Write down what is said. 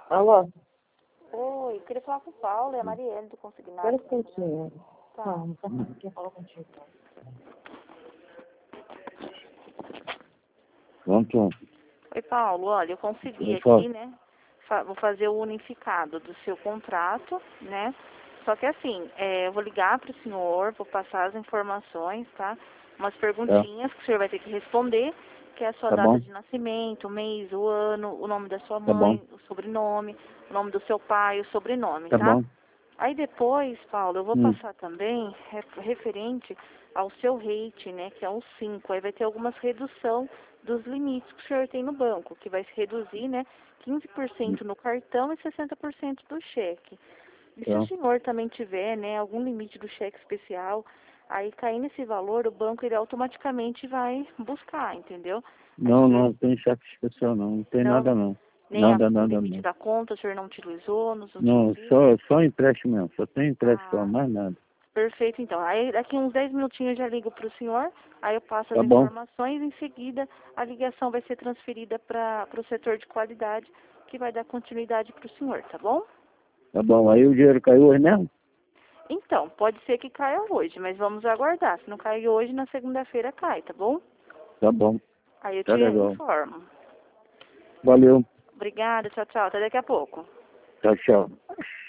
Alô? Oi, queria falar com o Paulo, é a Marielle do Espera Consignado. um pouquinho. Tá. Calma, quer falar contigo. Pronto. Oi, Paulo, olha, eu consegui Eu falo. aqui, né? Vou fazer o unificado do seu contrato, né? Só que assim, eu vou ligar para o senhor, vou passar as informações, tá? Umas perguntinhas que o senhor vai ter que responder, que é a sua Tá data bom. de nascimento, o mês, o ano, o nome da sua Tá bom. mãe, o sobrenome, o nome do seu pai, o sobrenome, Tá tá? bom. Aí depois, Paulo, eu vou Hum. passar também referente ao seu rate, né, que é um 5. Aí vai ter algumas redução dos limites que o senhor tem no banco, que vai se reduzir, né, 15% no cartão e 60% do cheque. E se o Tá. senhor também tiver, né, algum limite do cheque especial, aí caindo esse valor, o banco ele automaticamente vai buscar, entendeu? Aí se o Não, senhor não tem cheque especial não. Não tem não, nada não. nem Nada, o nada limite não. da conta, o senhor não utilizou, nos últimos Não, dias? só empréstimo mesmo. Só tem empréstimo, Ah, mais nada. perfeito, então. Aí daqui uns 10 minutinhos eu já ligo para o senhor, aí eu passo as Tá bom. informações, em seguida a ligação vai ser transferida para o setor de qualidade, que vai dar continuidade para o senhor, tá bom? Tá bom. Aí o dinheiro caiu hoje mesmo? Então, pode ser que caia hoje, mas vamos aguardar. Se não cair hoje, na segunda-feira cai, tá bom? Tá bom. Aí eu Tá te legal. informo. Valeu. Obrigada, tchau, tchau. Até daqui a pouco. Tchau, tchau.